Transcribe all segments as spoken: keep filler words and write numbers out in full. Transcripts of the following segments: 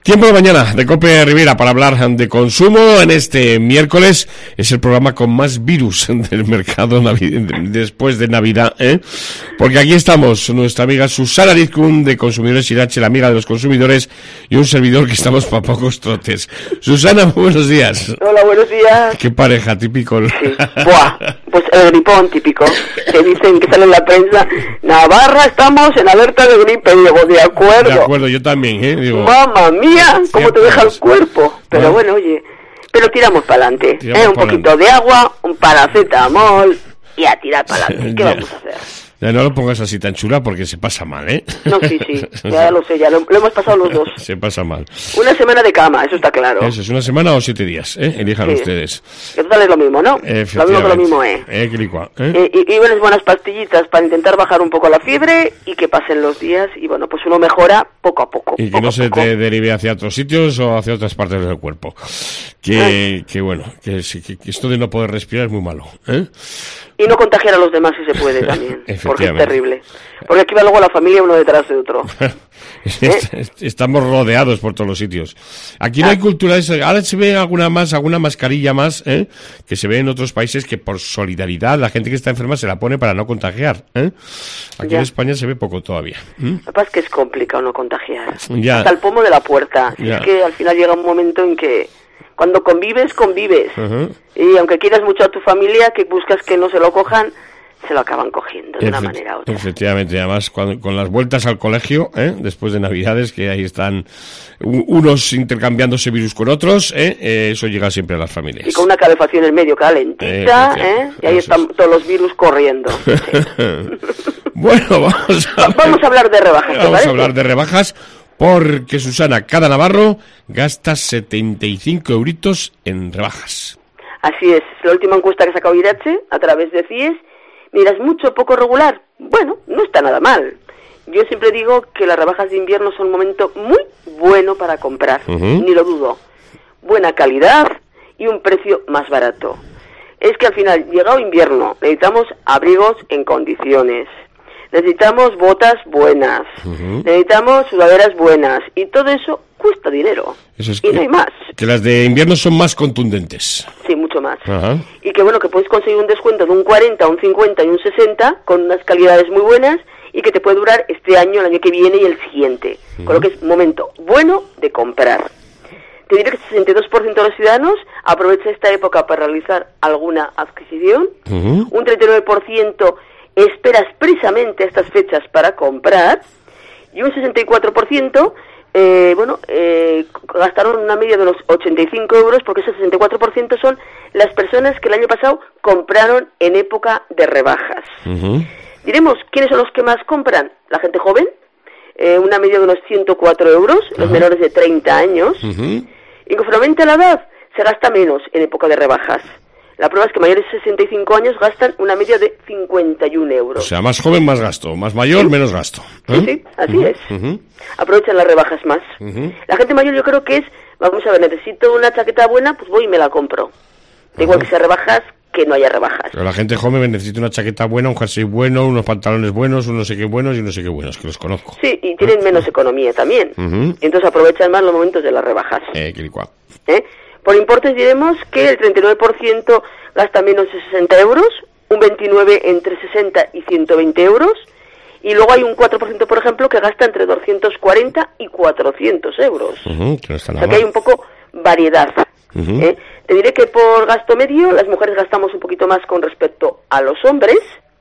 Tiempo de mañana de COPE Rivera para hablar de consumo. En este miércoles es el programa con más virus del mercado navi- después de Navidad, ¿eh? Porque aquí estamos, nuestra amiga Susana Lizcún de Consumidores Irache, la amiga de los consumidores, y un servidor que estamos para pocos trotes. Susana, buenos días. Hola, buenos días. Qué pareja, típico. Sí. Buah, pues el gripón típico, que dicen que sale en la prensa, Navarra, estamos en alerta de gripe. Y digo, de acuerdo. De acuerdo, yo también, ¿eh? Digo, mamma mía, cómo te deja el cuerpo. Pero bueno, bueno, oye, pero tiramos para adelante. Tiramos ¿eh? Un pa'lante. poquito de agua, un paracetamol y a tirar para adelante. ¿Qué Ya. vamos a hacer? Ya no lo pongas así tan chula porque se pasa mal, ¿eh? No, sí, sí, ya lo sé, ya lo, lo hemos pasado los dos. Se pasa mal. Una semana de cama, eso está claro. Eso es una semana o siete días, ¿eh? Elijan Sí. ustedes. Que total es lo mismo, ¿no? Lo mismo que lo mismo, ¿eh? Eh, Quilicua, ¿eh? Eh, y, y unas buenas pastillitas para intentar bajar un poco la fiebre y que pasen los días y bueno, pues uno mejora poco a poco. Y que poco no a se poco. te derive hacia otros sitios o hacia otras partes del cuerpo. Que, que bueno, que, sí, que, que esto de no poder respirar es muy malo, ¿eh? Y no contagiar a los demás si se puede también, porque es Efectivamente. terrible. Porque aquí va luego la familia uno detrás de otro. Est- Estamos rodeados por todos los sitios. Aquí no hay cultura de eso. Ahora se ve alguna más, alguna mascarilla más, ¿eh? Que se ve en otros países que por solidaridad la gente que está enferma se la pone para no contagiar, ¿eh? Aquí Ya. en España se ve poco todavía. ¿Mm? Lo que pasa es que es complicado no contagiar. Ya. Hasta el pomo de la puerta. Ya. Es que al final llega un momento en que cuando convives, convives. Ujú. Y aunque quieras mucho a tu familia, que buscas que no se lo cojan, se lo acaban cogiendo de una Efe- manera u otra. Efectivamente, además cuando- con las vueltas al colegio, ¿eh? Después de Navidades, que ahí están u- unos intercambiándose virus con otros, ¿eh? Eh, eso llega siempre a las familias. Y con una calefacción en medio calentita, Eh, ¿eh? Y ahí eso están es. todos los virus corriendo. Sí. Bueno, vamos a, Va- Vamos a hablar de rebajas, ¿te vamos parece? a hablar de rebajas, porque Susana, cada navarro gasta setenta y cinco euritos en rebajas. Así es, la última encuesta que ha sacado Irache a través de C I E S. Miras mucho, poco regular. Bueno, no está nada mal. Yo siempre digo que las rebajas de invierno son un momento muy bueno para comprar, Ujú. ni lo dudo. Buena calidad y un precio más barato. Es que al final, llegado invierno, necesitamos abrigos en condiciones. Necesitamos botas buenas. Ujú. Necesitamos sudaderas buenas. Y todo eso cuesta dinero. Eso es y que, no hay más. que las de invierno son más contundentes. Sí, mucho más. Ajá. Y que bueno, que puedes conseguir un descuento de un cuarenta, un cincuenta y un sesenta con unas calidades muy buenas y que te puede durar este año, el año que viene y el siguiente. Con lo que es momento bueno de comprar. Te diré que el sesenta y dos por ciento de los ciudadanos aprovecha esta época para realizar alguna adquisición. Ujú. Un treinta y nueve por ciento espera expresamente estas fechas para comprar. Y un sesenta y cuatro por ciento eh, bueno, eh, gastaron una media de unos ochenta y cinco euros, porque ese sesenta y cuatro por ciento son las personas que el año pasado compraron en época de rebajas. Ujú. Diremos, ¿quiénes son los que más compran? La gente joven, eh, una media de unos ciento cuatro euros, los Ajá. menores de treinta años. Ujú. Y conforme aumenta la edad, se gasta menos en época de rebajas. La prueba es que mayores de sesenta y cinco años gastan una media de cincuenta y un O euros. sea, más joven, más gasto. Más mayor, menos gasto. ¿eh? Sí, sí, así Ujú. es. Ujú. Aprovechan las rebajas más. Ujú. La gente mayor yo creo que es, vamos a ver, necesito una chaqueta buena, pues voy y me la compro. Da igual que sea rebajas, que no haya rebajas. Pero la gente joven necesita una chaqueta buena, un jersey bueno, unos pantalones buenos, unos no sé qué buenos y no sé qué buenos, que los conozco. Sí, y tienen menos economía también. Ujú. Y entonces aprovechan más los momentos de las rebajas. Eh, Quilicua. ¿eh? Por importes diremos que el treinta y nueve por ciento gasta menos de sesenta euros, un veintinueve por ciento entre sesenta y ciento veinte euros, y luego hay un cuatro por ciento, por ejemplo, que gasta entre doscientos cuarenta y cuatrocientos euros. Ujú, que no está O nada sea que hay mal. un poco variedad. Ujú. ¿eh? Te diré que por gasto medio las mujeres gastamos un poquito más con respecto a los hombres,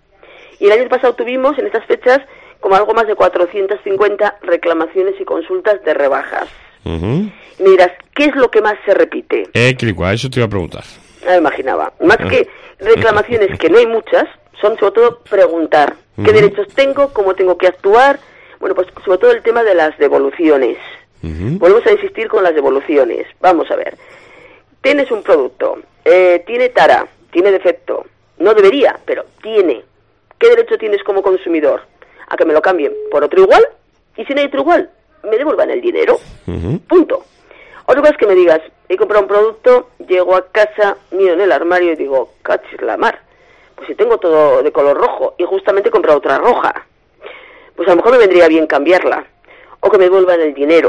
y el año pasado tuvimos en estas fechas como algo más de cuatrocientas cincuenta reclamaciones y consultas de rebajas. Ujú. Y me dirás, ¿qué es lo que más se repite? Eh, Quilicua, eso te iba a preguntar. No me imaginaba. Más que reclamaciones, que no hay muchas, son sobre todo preguntar qué Ujú. derechos tengo, cómo tengo que actuar. Bueno, pues sobre todo el tema de las devoluciones. Ujú. Volvemos a insistir con las devoluciones. Vamos a ver. Tienes un producto, eh, tiene tara, tiene defecto. No debería, pero tiene. ¿Qué derecho tienes como consumidor? A que me lo cambien por otro igual, y si no hay otro igual, me devuelvan el dinero. Ujú. Punto. Otra cosa es que me digas, he comprado un producto, llego a casa, miro en el armario y digo, cachis la mar. Pues si tengo todo de color rojo y justamente he comprado otra roja, pues a lo mejor me vendría bien cambiarla. O que me devuelvan el dinero.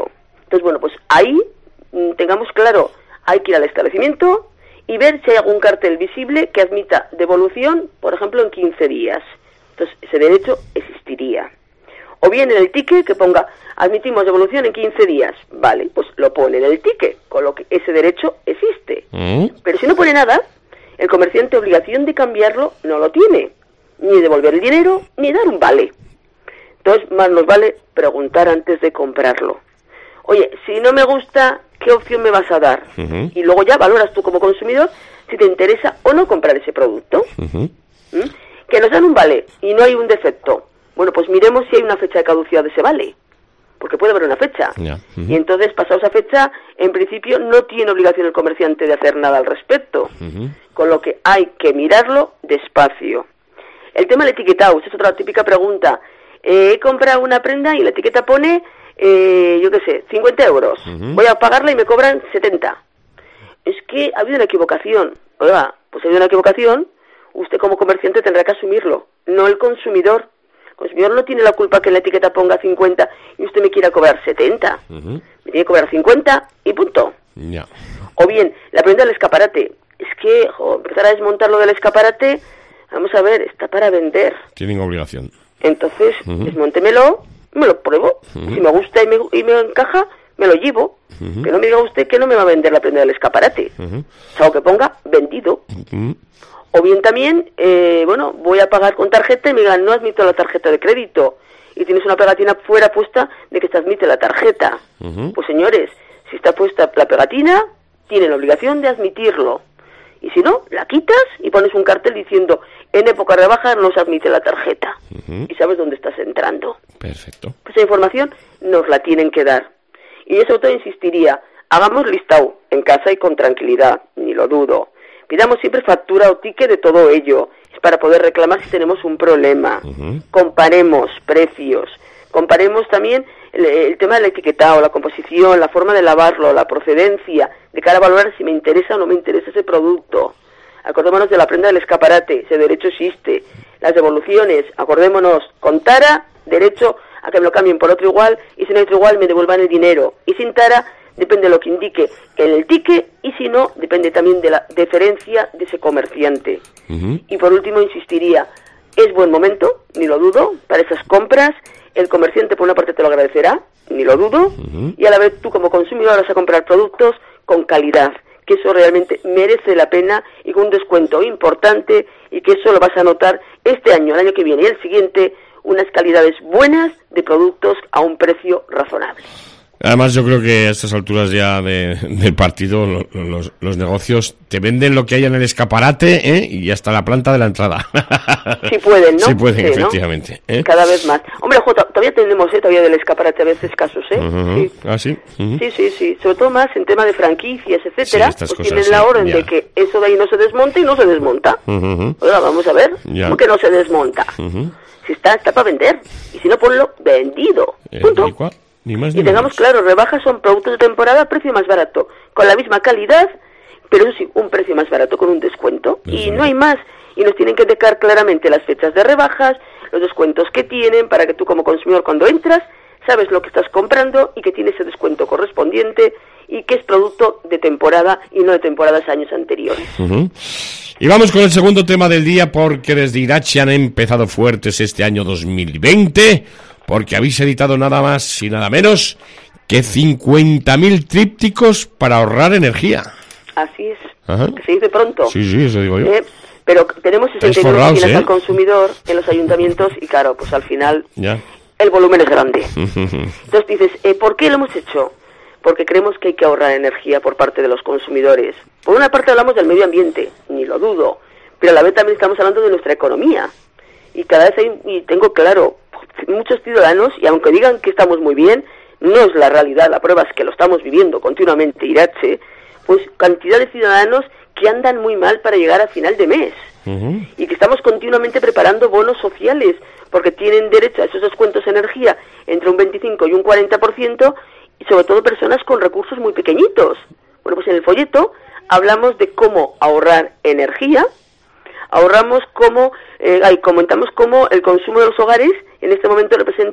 Entonces, bueno, pues ahí mm, tengamos claro, hay que ir al establecimiento y ver si hay algún cartel visible que admita devolución, por ejemplo, en quince días. Entonces, ese derecho existiría. O bien en el ticket que ponga, admitimos devolución en quince días. Vale, pues lo pone en el ticket, con lo que ese derecho existe. ¿Mm? Pero si no pone nada, el comerciante obligación de cambiarlo no lo tiene. Ni devolver el dinero, ni dar un vale. Entonces, más nos vale preguntar antes de comprarlo. Oye, si no me gusta, ¿qué opción me vas a dar? Uh-huh. Y luego ya valoras tú como consumidor si te interesa o no comprar ese producto. Uh-huh. ¿Mm? Que nos dan un vale y no hay un defecto. Bueno, pues miremos si hay una fecha de caducidad de ese vale, porque puede haber una fecha. Yeah. Uh-huh. Y entonces, pasada esa fecha, en principio no tiene obligación el comerciante de hacer nada al respecto. Uh-huh. Con lo que hay que mirarlo despacio. El tema del etiquetado, esa es otra típica pregunta. Eh, he comprado una prenda y la etiqueta pone, eh, yo qué sé, cincuenta euros. Uh-huh. Voy a pagarla y me cobran setenta. Es que ha habido una equivocación. Oiga, pues ha habido una equivocación, usted como comerciante tendrá que asumirlo, no el consumidor. El consumidor no tiene la culpa que en la etiqueta ponga cincuenta y usted me quiera cobrar setenta. Uh-huh. Me tiene que cobrar cincuenta y punto. Yeah. O bien, la prenda del escaparate. Es que, jo, empezar a desmontar lo del escaparate, vamos a ver, está para vender. Tienen obligación. Entonces, uh-huh. desmóntemelo, me lo pruebo. Uh-huh. Si me gusta y me, y me encaja, me lo llevo. Uh-huh. Que no me diga usted que no me va a vender la prenda del escaparate. Uh-huh. Salvo que ponga vendido. Uh-huh. O bien también, eh, bueno, voy a pagar con tarjeta y me digan, no admito la tarjeta de crédito. Y tienes una pegatina fuera puesta de que se admite la tarjeta. Uh-huh. Pues señores, si está puesta la pegatina, tienen la obligación de admitirlo. Y si no, la quitas y pones un cartel diciendo, en época de rebaja no se admite la tarjeta. Uh-huh. Y sabes dónde estás entrando. Perfecto. Pues esa información nos la tienen que dar. Y yo sobre todo insistiría, hagamos listado en casa y con tranquilidad, ni lo dudo. Pidamos siempre factura o ticket de todo ello. Es para poder reclamar si tenemos un problema. Uh-huh. Comparemos precios. Comparemos también el, el tema del etiquetado, la composición, la forma de lavarlo, la procedencia, de cara a valorar si me interesa o no me interesa ese producto. Acordémonos de la prenda del escaparate, ese derecho existe. Las devoluciones, acordémonos, con tara, derecho a que me lo cambien por otro igual, y si no hay otro igual me devuelvan el dinero. Y sin tara, depende de lo que indique en el ticket, y si no, depende también de la deferencia de ese comerciante. Uh-huh. Y por último, insistiría, es buen momento, ni lo dudo, para esas compras. El comerciante por una parte te lo agradecerá, ni lo dudo, uh-huh. y a la vez tú como consumidor vas a comprar productos con calidad, que eso realmente merece la pena y con un descuento importante, y que eso lo vas a notar este año, el año que viene y el siguiente, unas calidades buenas de productos a un precio razonable. Además, yo creo que a estas alturas ya de, del partido, lo, los, los negocios te venden lo que hay en el escaparate, ¿eh? Y hasta la planta de la entrada. Si pueden, ¿no? Sí pueden, sí, efectivamente. ¿No? ¿Eh? Cada vez más. Hombre, ojo, todavía tenemos, ¿eh? Todavía del escaparate a veces casos, ¿eh? Uh-huh. Sí. ¿Ah, sí? Uh-huh. Sí, sí, sí. Sobre todo más en tema de franquicias, etcétera. Sí, pues cosas, tienen la orden sí, de que eso de ahí no se desmonta y no se desmonta. Uh-huh. Oiga, vamos a ver. Ya. ¿Cómo que no se desmonta? Uh-huh. Si está, está para vender. Y si no, ponlo vendido. Eh, Punto. ¿Y cuál? Ni más, ni y tengamos menos. Claro, rebajas son productos de temporada a precio más barato, con la misma calidad, pero eso sí, un precio más barato con un descuento. Eso y no hay más. Y nos tienen que indicar claramente las fechas de rebajas, los descuentos que tienen, para que tú como consumidor cuando entras, sabes lo que estás comprando y que tiene ese descuento correspondiente y que es producto de temporada y no de temporadas años anteriores. Uh-huh. Y vamos con el segundo tema del día, porque desde Irache han empezado fuertes este año dos mil veinte, porque habéis editado nada más y nada menos que cincuenta mil trípticos para ahorrar energía. Así es. Ajá. Que se dice pronto. Sí, sí, eso digo yo. Eh, pero tenemos sesenta y nueve oficinas ¿eh? al consumidor en los ayuntamientos y claro, pues al final ya. el volumen es grande. Entonces dices, eh, ¿por qué lo hemos hecho? Porque creemos que hay que ahorrar energía por parte de los consumidores. Por una parte hablamos del medio ambiente, ni lo dudo, pero a la vez también estamos hablando de nuestra economía. Y cada vez hay, y tengo claro, muchos ciudadanos, y aunque digan que estamos muy bien, no es la realidad, la prueba es que lo estamos viviendo continuamente, Irache, pues cantidad de ciudadanos que andan muy mal para llegar a final de mes. Uh-huh. Y que estamos continuamente preparando bonos sociales, porque tienen derecho a esos descuentos de energía entre un veinticinco y un cuarenta por ciento, y sobre todo personas con recursos muy pequeñitos. Bueno, pues en el folleto hablamos de cómo ahorrar energía, ahorramos cómo, eh, ahí comentamos cómo el consumo de los hogares en este momento representa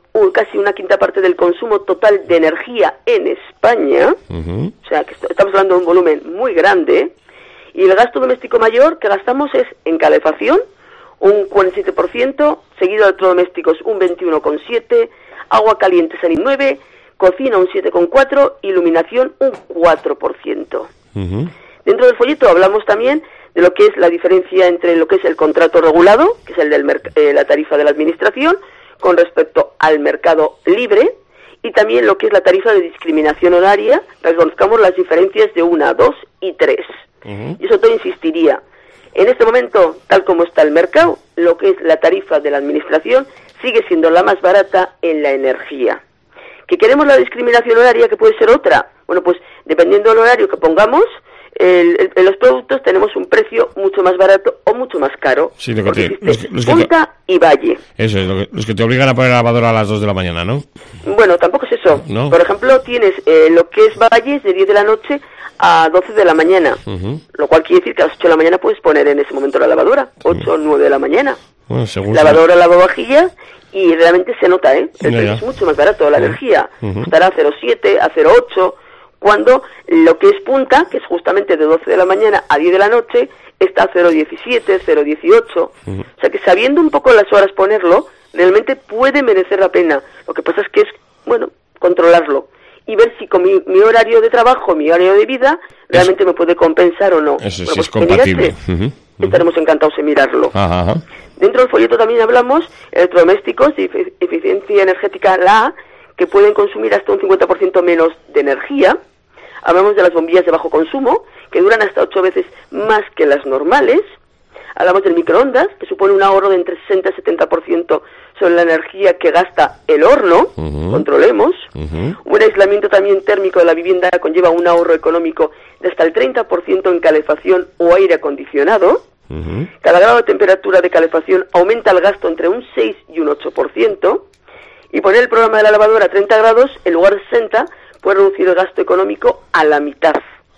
uh, casi una quinta parte del consumo total de energía en España, uh-huh. O sea que est- estamos hablando de un volumen muy grande, y el gasto doméstico mayor que gastamos es en calefacción, un cuarenta y siete por ciento, seguido de electrodomésticos un veintiuno coma siete por ciento, agua caliente salida nueve por ciento, cocina un siete coma cuatro por ciento, iluminación un cuatro por ciento. Uh-huh. Dentro del folleto hablamos también de lo que es la diferencia entre lo que es el contrato regulado, que es el de merc- eh, la tarifa de la administración, con respecto al mercado libre, y también lo que es la tarifa de discriminación horaria, para que conozcamos las diferencias de una, dos y tres. Uh-huh. Y eso todo insistiría. En este momento, tal como está el mercado, lo que es la tarifa de la administración sigue siendo la más barata en la energía. ¿Que queremos la discriminación horaria, que puede ser otra? Bueno, pues dependiendo del horario que pongamos, el, el, en los productos tenemos un precio mucho más barato o mucho más caro. Sí, lo que te, existe los que, los que punta te, y valle. Eso es, lo que, los que te obligan a poner la lavadora a las dos de la mañana, ¿no? Bueno, tampoco es eso. ¿No? Por ejemplo, tienes eh, lo que es valles de diez de la noche a doce de la mañana, uh-huh. Lo cual quiere decir que a las ocho de la mañana puedes poner en ese momento la lavadora, ocho o nueve de la mañana. Bueno, según lavadora, sea. Lavavajillas, y realmente se nota, ¿eh? El precio es mucho más barato, la uh-huh. energía uh-huh. estará a cero coma siete, a cero coma ocho, cuando lo que es punta, que es justamente de doce de la mañana a diez de la noche, está a cero coma diecisiete, cero coma dieciocho. Uh-huh. O sea que sabiendo un poco las horas ponerlo, realmente puede merecer la pena. Lo que pasa es que es, bueno, controlarlo y ver si con mi, mi horario de trabajo, mi horario de vida, realmente eso me puede compensar o no. Eso bueno, sí pues es compatible. Uh-huh. Uh-huh. Estaremos encantados en mirarlo. Ajá, ajá. Dentro del folleto también hablamos de electrodomésticos y efic- eficiencia energética, la A, que pueden consumir hasta un cincuenta por ciento menos de energía. Hablamos de las bombillas de bajo consumo, que duran hasta ocho veces más que las normales. Hablamos del microondas, que supone un ahorro de entre sesenta y setenta por ciento sobre la energía que gasta el horno. Uh-huh. Controlemos. Uh-huh. Un aislamiento también térmico de la vivienda conlleva un ahorro económico de hasta el treinta por ciento en calefacción o aire acondicionado. Uh-huh. Cada grado de temperatura de calefacción aumenta el gasto entre un seis y un ocho por ciento. Y poner el programa de la lavadora a treinta grados en lugar de sesenta puede reducir el gasto económico a la mitad.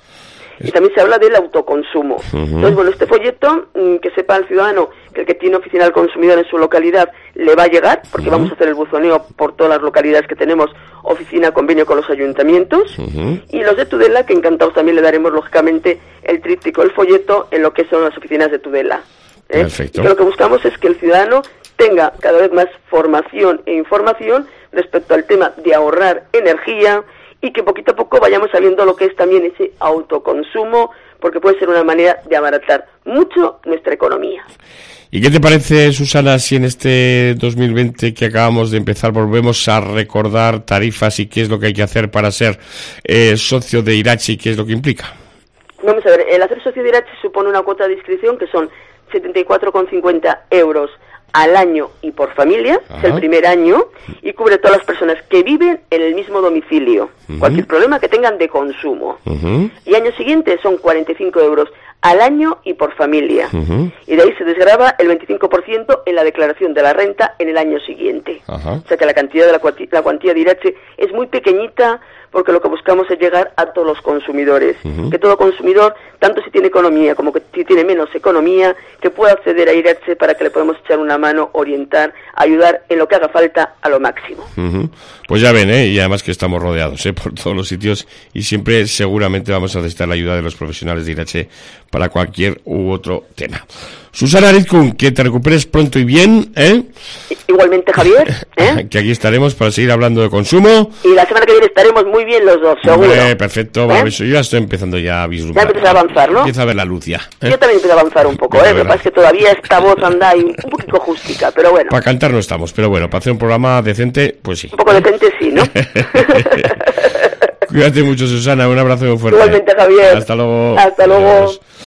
Y también se habla del autoconsumo. Uh-huh. Entonces, bueno, este folleto, que sepa el ciudadano que el que tiene oficina del consumidor en su localidad le va a llegar, porque uh-huh. vamos a hacer el buzoneo por todas las localidades que tenemos, oficina, convenio con los ayuntamientos. Uh-huh. Y los de Tudela, que encantados también le daremos, lógicamente, el tríptico, el folleto, en lo que son las oficinas de Tudela. ¿eh? Perfecto. Y que lo que buscamos es que el ciudadano tenga cada vez más formación e información respecto al tema de ahorrar energía, y que poquito a poco vayamos sabiendo lo que es también ese autoconsumo, porque puede ser una manera de abaratar mucho nuestra economía. ¿Y qué te parece, Susana, si en este dos mil veinte que acabamos de empezar volvemos a recordar tarifas y qué es lo que hay que hacer para ser eh, socio de Irache y qué es lo que implica? Vamos a ver, el hacer socio de Irache supone una cuota de inscripción que son setenta y cuatro con cincuenta euros al año y por familia, Ajá. es el primer año, y cubre a todas las personas que viven en el mismo domicilio, uh-huh. cualquier problema que tengan de consumo. Uh-huh. Y año siguiente son cuarenta y cinco euros al año y por familia. Uh-huh. Y de ahí se desgrava el veinticinco por ciento en la declaración de la renta en el año siguiente. Uh-huh. O sea que la cantidad de la, cuanti- la cuantía de Irache es muy pequeñita, porque lo que buscamos es llegar a todos los consumidores. Uh-huh. Que todo consumidor, tanto si tiene economía como que si tiene menos economía, que pueda acceder a Irache para que le podamos echar una mano, orientar, ayudar en lo que haga falta a lo máximo. Uh-huh. Pues ya ven, ¿eh? Y además que estamos rodeados, ¿eh? Por todos los sitios, y siempre seguramente vamos a necesitar la ayuda de los profesionales de Irache para cualquier u otro tema. Susana Arizkun, que te recuperes pronto y bien, ¿eh? Igualmente, Javier, ¿eh? Que aquí estaremos para seguir hablando de consumo. Y la semana que viene estaremos muy bien los dos, seguro. Eh, perfecto, ¿eh? Yo ya estoy empezando ya a vislumbrar. Ya empiezas a avanzar, ¿no? Empieza a ver la luz ya, ¿eh? Yo también empiezo a avanzar un poco, ¿eh? Lo que pasa es que todavía esta voz anda ahí un poquito justica, pero bueno. Para cantar no estamos, pero bueno, para hacer un programa decente, pues sí. Un poco decente sí, ¿no? Cuídate mucho, Susana, un abrazo muy fuerte. Igualmente, Javier. Hasta luego. Hasta luego. Adiós.